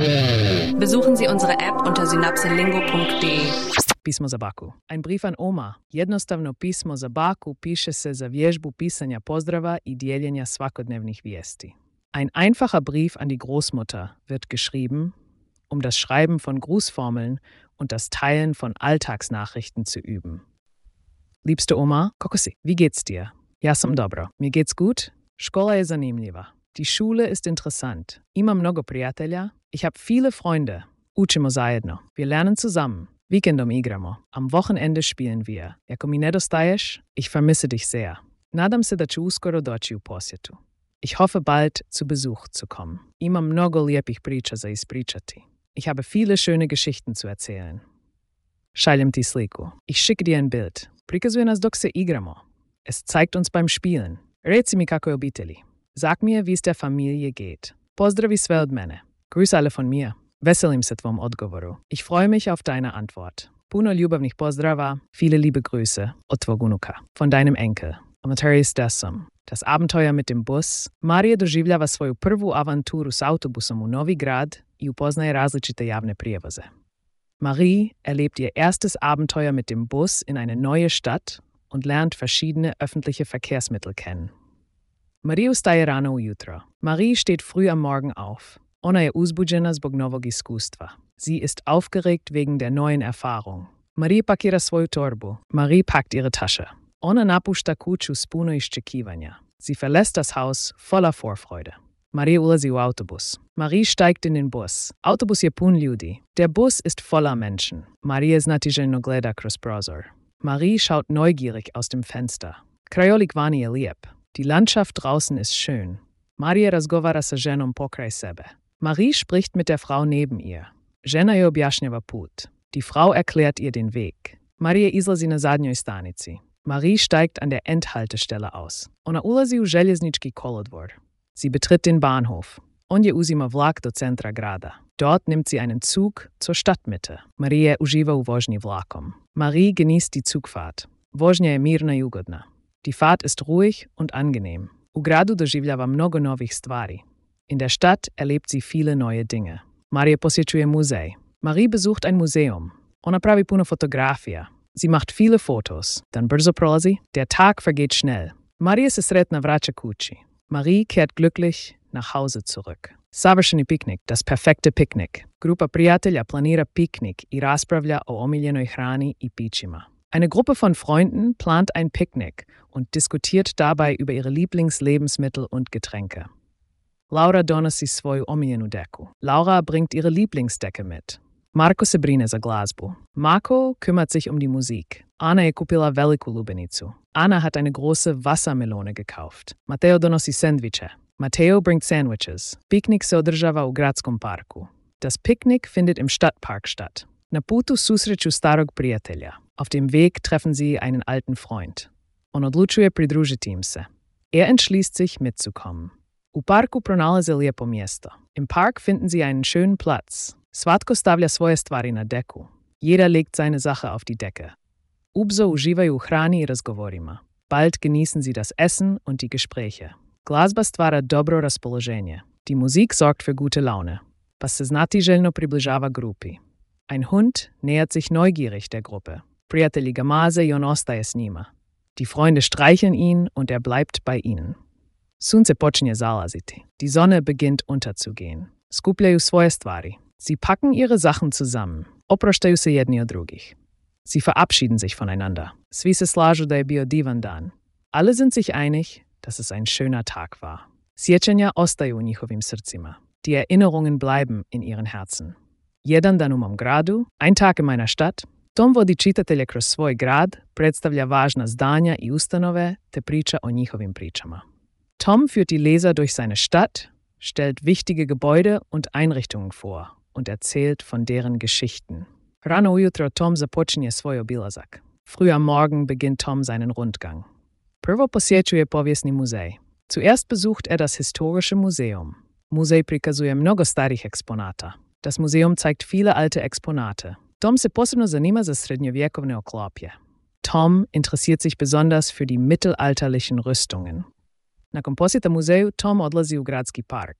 Besuchen Sie unsere App unter synapselingo.de. Pismo za baku. Ein Brief an Oma. Jednostavno pismo za baku piše se za vježbu pisanja pozdrava i dijeljenja svakodnevnih vijesti. Ein einfacher Brief an die Großmutter wird geschrieben, um das Schreiben von Grußformeln und das Teilen von Alltagsnachrichten zu üben. Liebste Oma, kako si? Wie geht's dir? Ja sam dobro. Mir geht's gut. Škola je zanimljiva. Die Schule ist interessant. Imam mnogo prijatelja. Ich habe viele Freunde. Učimo zajedno. Wir lernen zusammen. Vikendom igramo. Am Wochenende spielen wir. Jako mi nedostaješ, ich vermisse dich sehr. Nadam se da ću uskoro doći u posjetu. Ich hoffe bald zu Besuch zu kommen. Imam mnogo lijepih priča za ispričati. Ich habe viele schöne Geschichten zu erzählen. Šaljem ti sliku. Ich schicke dir ein Bild. Prikazuje nas dok se igramo. Es zeigt uns beim Spielen. Reci mi kako je obitelji. Sag mir, wie es der Familie geht. Pozdravi sve od mene. Grüß alle von mir. Veselim se tvom odgovoru. Ich freue mich auf deine Antwort. Puno ljubavnih pozdrava, viele liebe Grüße od tvog unuka. Von deinem Enkel. Amateri Stesom. Das Abenteuer mit dem Bus. Marija doživljava svoju prvu avanturu s autobusom u Novi Grad i upoznaje različite javne prijevoze. Marie erlebt ihr erstes Abenteuer mit dem Bus in eine neue Stadt und lernt verschiedene öffentliche Verkehrsmittel kennen. Marie ustaje rano ujutro. Marie steht früh am Morgen auf. Ona je uzbuđena zbog novog iskustva. Sie ist aufgeregt wegen der neuen Erfahrung. Marie pakira svoju torbu. Marie packt ihre Tasche. Ona napušta kuću s puno iščekivanja. Sie verlässt das Haus voller Vorfreude. Marie ulazi u autobus. Marie steigt in den Bus. Autobus je pun ljudi. Der Bus ist voller Menschen. Marie znatiželjno gleda kroz prozor. Marie schaut neugierig aus dem Fenster. Krajolik vani je lijep. Die Landschaft draußen ist schön. Marie razgovara sa ženom pokraj sebe. Marie spricht mit der Frau neben ihr. Žena joj objašnjava put. Die Frau erklärt ihr den Weg. Marie izlazi na zadnjoj stanici. Marie steigt an der Endhaltestelle aus. Ona ulazi u željeznički kolodvor. Sie betritt den Bahnhof. Ondje uzima vlak do centra grada. Dort nimmt sie einen Zug zur Stadtmitte. Marie uživa u vožnji vlakom. Marie genießt die Zugfahrt. Vožnja je mirna i ugodna. Die Fahrt ist ruhig und angenehm. U gradu doživljava mnogo novih stvari. In der Stadt erlebt sie viele neue Dinge. Marie posjećuje muzej. Marie besucht ein Museum. Ona pravi puno fotografija. Sie macht viele Fotos. Dann brzo prolazi. Der Tag vergeht schnell. Marie se sretna vraća kući. Marie kehrt glücklich nach Hause zurück. Savršeni piknik, das perfekte Picknick. Grupa prijatelja planira piknik i raspravlja o omiljenoj hrani i pićima. Eine Gruppe von Freunden plant ein Picknick und diskutiert dabei über ihre Lieblingslebensmittel und Getränke. Laura donosi svoju omiljenu deku. Laura bringt ihre Lieblingsdecke mit. Marko se brine za glazbu. Marko kümmert sich um die Musik. Ana je kupila veliku lubenicu. Ana hat eine große Wassermelone gekauft. Matteo donosi sendviče. Matteo bringt Sandwiches. Piknik se održava u gradskom parku. Das Picknick findet im Stadtpark statt. Na putu susreću starog prijatelja. Auf dem Weg treffen sie einen alten Freund. On odlučuje pridružiti im se. Er entschließt sich mitzukommen. U parku pronalaze lijepo mjesto. Im Park finden sie einen schönen Platz. Svatko stavlja svoje stvari na deku. Jeder legt seine Sache auf die Decke. Ubrzo uživaju u hrani i razgovorima. Bald genießen sie das Essen und die Gespräche. Glazba stvara dobro raspoloženje. Die Musik sorgt für gute Laune. Pa se znatiželjno približava grupi. Ein Hund nähert sich neugierig der Gruppe. Prijatelji ga maze i on ostaje s njima. Die Freunde streicheln ihn und er bleibt bei ihnen. Sunce počinje zalaziti. Die Sonne beginnt unterzugehen. Skupljaju svoje stvari. Sie packen ihre Sachen zusammen. Oproštaju se jedni od drugih. Sie verabschieden sich voneinander. Svi se slažu da je bio divan dan. Alle sind sich einig, dass es ein schöner Tag war. Sjećanja ostaju u njihovim srcima. Die Erinnerungen bleiben in ihren Herzen. Jedan dan u mom gradu, ein Tag in meiner Stadt. Tom vodi čitatelje kroz svoj grad, predstavlja važna zdanja i ustanove te priča o njihovim pričama. Tom führt die Leser durch seine Stadt, stellt wichtige Gebäude und Einrichtungen vor und erzählt von deren Geschichten. Rano ujutro Tom započinje svoj obilazak. Früh am Morgen beginnt Tom seinen Rundgang. Prvo posjećuje povijesni muzej. Zuerst besucht er das Historische Museum. Muzej prikazuje mnogo starih eksponata. Das Museum zeigt viele alte Exponate. Tom se posebno zanima za srednjovjekovne oklopje. Tom interessiert sich besonders für die mittelalterlichen Rüstungen. Nakon posjeta muzeju, Tom odlazi u gradski park.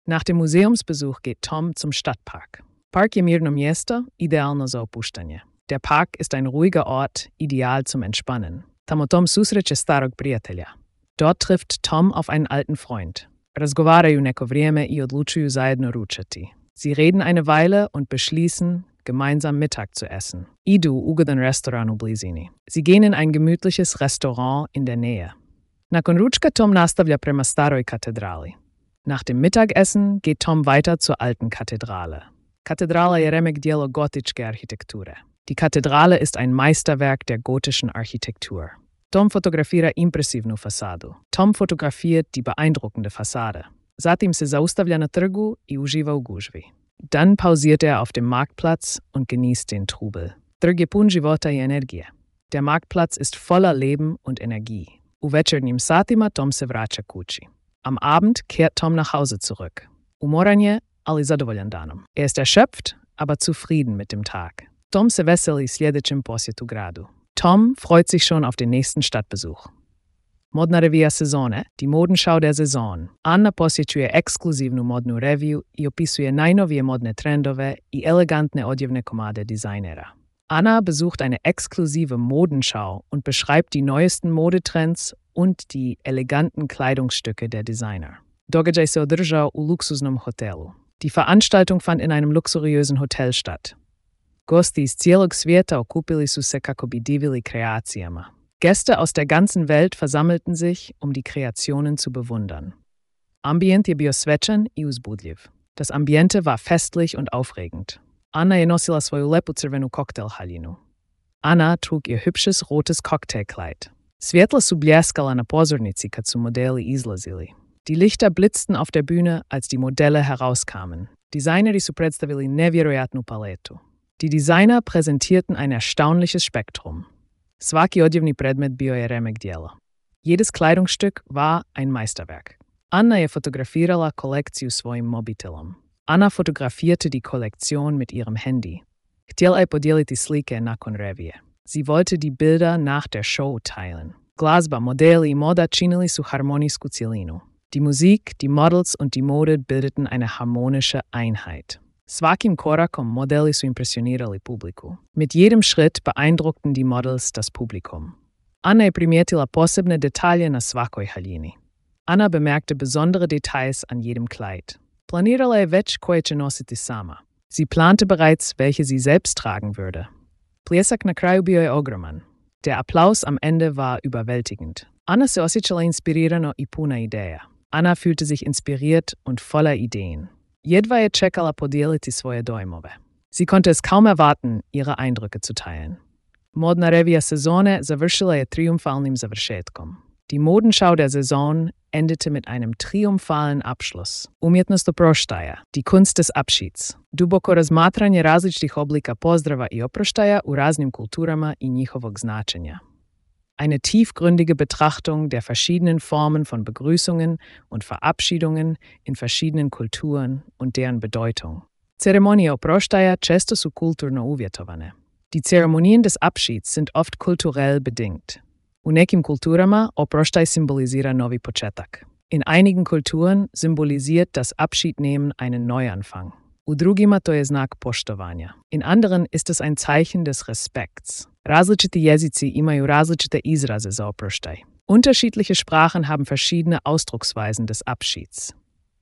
Nach dem Museumsbesuch geht Tom zum Stadtpark. Park je mirno mjesto, idealno za opuštanje. Der Park ist ein ruhiger Ort, ideal zum Entspannen. Tamo Tom susreće starog prijatelja. Dort trifft Tom auf einen alten Freund. Razgovaraju neko vrijeme i odlučuju zajedno ručati. Sie reden eine Weile und beschließen, gemeinsam Mittag zu essen. Idu ugodan Restaurant u blizini. Sie gehen in ein gemütliches Restaurant in der Nähe. Nakon ručka Tom nastavlja prema staroj katedrali. Nach dem Mittagessen geht Tom weiter zur alten Kathedrale. Kathedrala je remek dijelo gotičke arhitekture. Die Kathedrale ist ein Meisterwerk der gotischen Architektur. Tom fotografira impresivnu fasadu. Tom fotografiert die beeindruckende Fassade. Zatim se zaustavlja na trgu i uživa u gužvi. Dann pausiert auf dem Marktplatz und genießt den Trubel. Trg je pun života i energije. Der Marktplatz ist voller Leben und Energie. U večernjim satima Tom se vraća kući. Am Abend kehrt Tom nach Hause zurück. Umoran je, ali zadovoljan danom. Ist erschöpft, aber zufrieden mit dem Tag. Tom se veseli sljedećem posjetu gradu. Tom freut sich schon auf den nächsten Stadtbesuch. Modna revija sezone, die Modenschau der Saison. Anna posjećuje ekskluzivnu modnu reviju i opisuje najnovije modne trendove i elegantne odjevne komade dizajnera. Anna besucht eine exklusive Modenschau und beschreibt die neuesten Modetrends und die eleganten Kleidungsstücke der Designer. Događaj se održao u luksuznom hotelu. Die Veranstaltung fand in einem luxuriösen Hotel statt. Gosti iz cijelog svijeta okupili su se kako bi divili kreacijama. Gäste aus der ganzen Welt versammelten sich, um die Kreationen zu bewundern. Ambient je bio svečan i uzbudljiv. Das Ambiente war festlich und aufregend. Anna je nosila svoju lepu crvenu koktelhaljinu. Anna trug ihr hübsches rotes Cocktailkleid. Svjetla su bljeskala na pozornici kad su modeli izlazili. Die Lichter blitzten auf der Bühne, als die Modelle herauskamen. Designeri su predstavili nevjerojatnu paletu. Die Designer präsentierten ein erstaunliches Spektrum. Svaki odjevni predmet bio je remek dijelo. Jedes Kleidungsstück war ein Meisterwerk. Anna je fotografirala kolekciju svojim mobitelom. Anna fotografierte die Kollektion mit ihrem Handy. Htjela je podijeliti slike nakon revije. Sie wollte die Bilder nach der Show teilen. Glazba, modeli i moda činili su harmonijsku cjelinu. Die Musik, die Models und die Mode bildeten eine harmonische Einheit. Svakim korakom modeli su impresionirali publiku. Mit jedem Schritt beeindruckten die Models das Publikum. Anna je primijetila posebne detalje na svakoj haljini. Anna bemerkte besondere Details an jedem Kleid. Planirala je već koje će nositi sama. Sie plante bereits, welche sie selbst tragen würde. Pljesak na kraju bio je ogroman. Der Applaus am Ende war überwältigend. Anna se osjećala inspirirano i puna ideja. Anna fühlte sich inspiriert und voller Ideen. Jedva je čekala podijeliti svoje dojmove. Sie konnte es kaum erwarten, ihre Eindrücke zu teilen. Modna revija sezone završila je triumfalnim završetkom. Die Modenschau der Saison endete mit einem triumphalen Abschluss. Umjetnost oproštaja, die Kunst des Abschieds. Duboko razmatranje različitih oblika pozdrava i oproštaja u raznim kulturama i njihovog značenja. Eine tiefgründige Betrachtung der verschiedenen Formen von Begrüßungen und Verabschiedungen in verschiedenen Kulturen und deren Bedeutung. Ceremonije oproštaja često su kulturno uvjetovane. Die Zeremonien des Abschieds sind oft kulturell bedingt. U nekim kulturama oproštaj symbolisiert novi početak. In einigen Kulturen symbolisiert das Abschiednehmen einen Neuanfang. U drugima to je znak poštovanja. In anderen ist es ein Zeichen des Respekts. Različiti jezici imaju različite izraze za oproštaj. Unterschiedliche Sprachen haben verschiedene Ausdrucksweisen des Abschieds.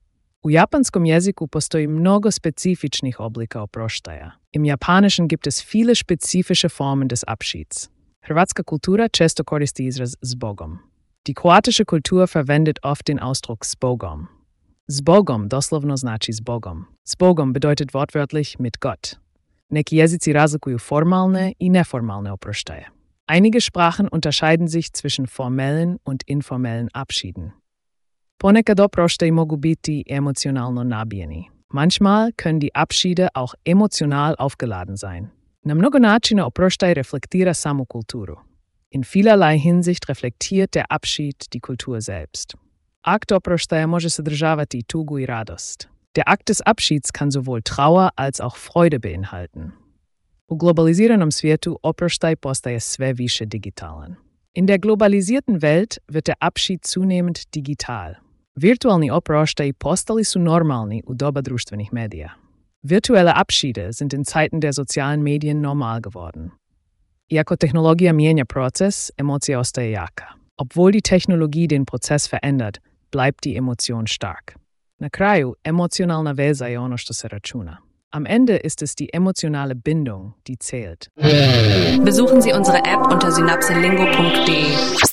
U japanskom jeziku postoji mnogo specifičnih oblika oproštaja. Im Japanischen gibt es viele spezifische Formen des Abschieds. Hrvatska kultura često koristi izraz zbogom. Die kroatische Kultur verwendet oft den Ausdruck zbogom. Zbogom doslovno znači zbogom. Zbogom bedeutet wortwörtlich mit Gott. Neki jezici razlikuju formalne i neformalne oproštaje. Einige Sprachen unterscheiden sich zwischen formellen und informellen Abschieden. Ponekad oproštaji mogu biti emotionalno nabijeni. Manchmal können die Abschiede auch emotional aufgeladen sein. Na mnogo načina oproštaj reflektira samu kulturu. In vielerlei Hinsicht reflektiert der Abschied die Kultur selbst. Akt oproštaja može sadržavati i tugu i radost. Der Akt des Abschieds kann sowohl Trauer als auch Freude beinhalten. U globalisiranom svijetu oproštaj postaje sve više digitalan. In der globalisierten Welt wird der Abschied zunehmend digital. Virtualni oproštaji postali su normalni u doba društvenih medija. Virtuelle Abschiede sind in Zeiten der sozialen Medien normal geworden. Iako tehnologija mijenja proces, emocija ostaje jaka. Obwohl die Technologie den Prozess verändert, bleibt die Emotion stark. Na kraju, emotionalna veza je ono što se računa. Am Ende ist es die emotionale Bindung, die zählt. Besuchen Sie unsere App unter synapselingo.de.